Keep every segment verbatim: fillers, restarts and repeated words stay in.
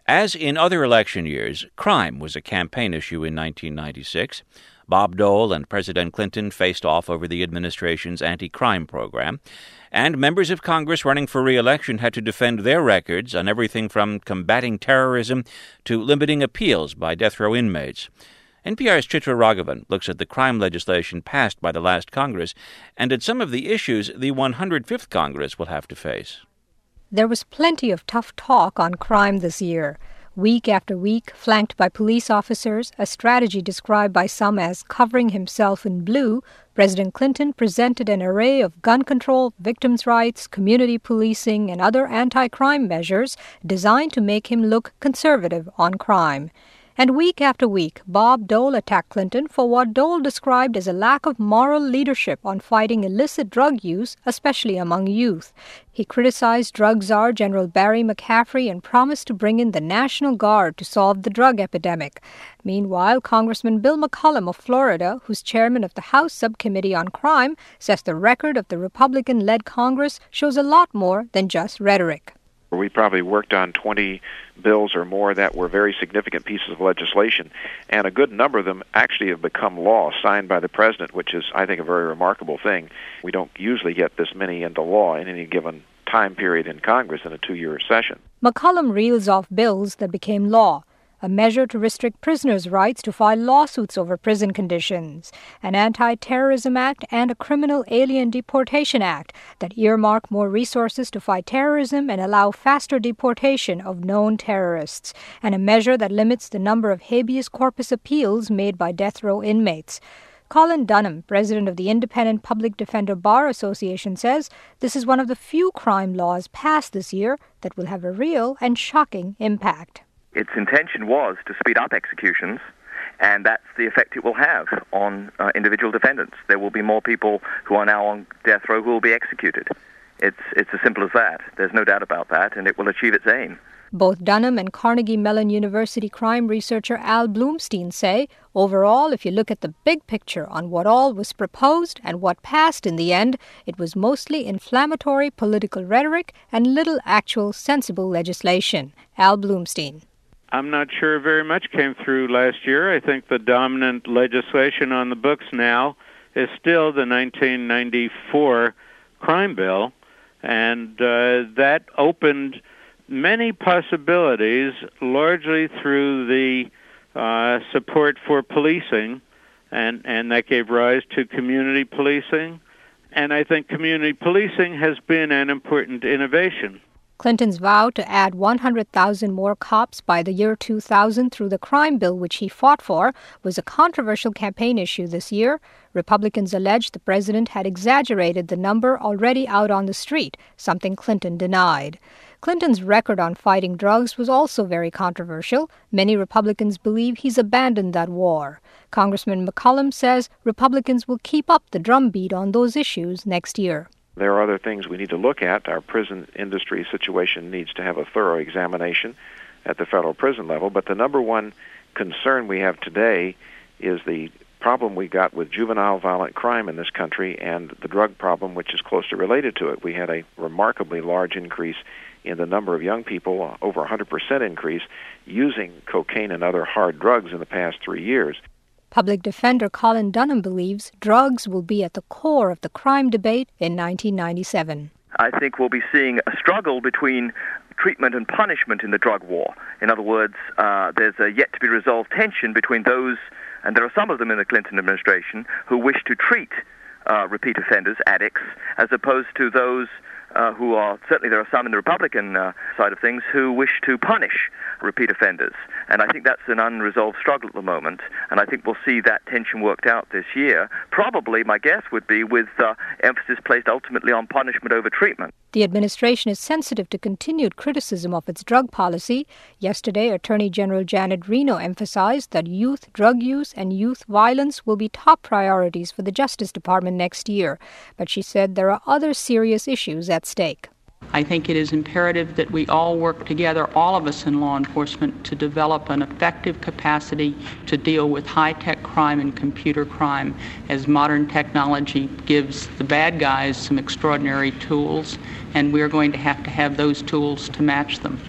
As in other election years, crime was a campaign issue in nineteen ninety-six. Bob Dole and President Clinton faced off over the administration's anti-crime program, and members of Congress running for re-election had to defend their records on everything from combating terrorism to limiting appeals by death row inmates. N P R's Chitra Raghavan looks at the crime legislation passed by the last Congress and at some of the issues the one hundred fifth Congress will have to face. There was plenty of tough talk on crime this year. Week after week, flanked by police officers, a strategy described by some as covering himself in blue, President Clinton presented an array of gun control, victims' rights, community policing, and other anti-crime measures designed to make him look conservative on crime. And week after week, Bob Dole attacked Clinton for what Dole described as a lack of moral leadership on fighting illicit drug use, especially among youth. He criticized drug czar General Barry McCaffrey and promised to bring in the National Guard to solve the drug epidemic. Meanwhile, Congressman Bill McCollum of Florida, who's chairman of the House Subcommittee on Crime, says the record of the Republican-led Congress shows a lot more than just rhetoric. We probably worked on twenty bills or more that were very significant pieces of legislation, and a good number of them actually have become law, signed by the President, which is, I think, a very remarkable thing. We don't usually get this many into law in any given time period in Congress in a two-year session. McCollum reels off bills that became law. A measure to restrict prisoners' rights to file lawsuits over prison conditions, an anti-terrorism act, and a criminal alien deportation act that earmark more resources to fight terrorism and allow faster deportation of known terrorists, and a measure that limits the number of habeas corpus appeals made by death row inmates. Colin Dunham, president of the Independent Public Defender Bar Association, says this is one of the few crime laws passed this year that will have a real and shocking impact. Its intention was to speed up executions, and that's the effect it will have on uh, individual defendants. There will be more people who are now on death row who will be executed. It's it's as simple as that. There's no doubt about that, and it will achieve its aim. Both Dunham and Carnegie Mellon University crime researcher Al Bloomstein say, overall, if you look at the big picture on what all was proposed and what passed in the end, it was mostly inflammatory political rhetoric and little actual sensible legislation. Al Bloomstein. I'm not sure very much came through last year. I think the dominant legislation on the books now is still the nineteen ninety-four crime bill, and uh, that opened many possibilities, largely through the uh, support for policing, and, and that gave rise to community policing. And I think community policing has been an important innovation. Clinton's vow to add one hundred thousand more cops by the year two thousand through the crime bill, which he fought for, was a controversial campaign issue this year. Republicans alleged the president had exaggerated the number already out on the street, something Clinton denied. Clinton's record on fighting drugs was also very controversial. Many Republicans believe he's abandoned that war. Congressman McCollum says Republicans will keep up the drumbeat on those issues next year. There are other things we need to look at. Our prison industry situation needs to have a thorough examination at the federal prison level. But the number one concern we have today is the problem we got with juvenile violent crime in this country and the drug problem, which is closely related to it. We had a remarkably large increase in the number of young people, over one hundred percent increase, using cocaine and other hard drugs in the past three years. Public defender Colin Dunham believes drugs will be at the core of the crime debate in nineteen ninety-seven. I think we'll be seeing a struggle between treatment and punishment in the drug war. In other words, uh, there's a yet-to-be-resolved tension between those, and there are some of them in the Clinton administration, who wish to treat uh, repeat offenders, addicts, as opposed to those uh, who are, certainly there are some in the Republican uh, side of things, who wish to punish repeat offenders. And I think that's an unresolved struggle at the moment, and I think we'll see that tension worked out this year. Probably, my guess would be, with uh, emphasis placed ultimately on punishment over treatment. The administration is sensitive to continued criticism of its drug policy. Yesterday, Attorney General Janet Reno emphasized that youth drug use and youth violence will be top priorities for the Justice Department next year. But she said there are other serious issues at stake. I think it is imperative that we all work together, all of us in law enforcement, to develop an effective capacity to deal with high-tech crime and computer crime, as modern technology gives the bad guys some extraordinary tools, and we're going to have to have those tools to match them.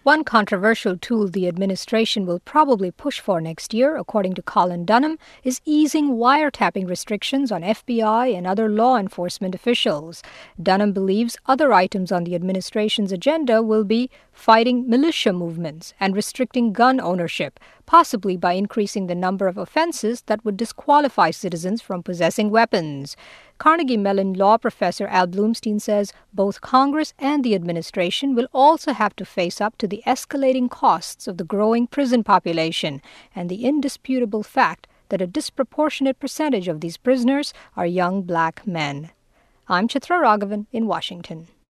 One controversial tool the administration will probably push for next year, according to Colin Dunham, is easing wiretapping restrictions on F B I and other law enforcement officials. Dunham believes other items on the administration's agenda will be fighting militia movements and restricting gun ownership, possibly by increasing the number of offenses that would disqualify citizens from possessing weapons. Carnegie Mellon law professor Al Bloomstein says both Congress and the administration will also have to face up to the escalating costs of the growing prison population and the indisputable fact that a disproportionate percentage of these prisoners are young black men. I'm Chitra Raghavan in Washington.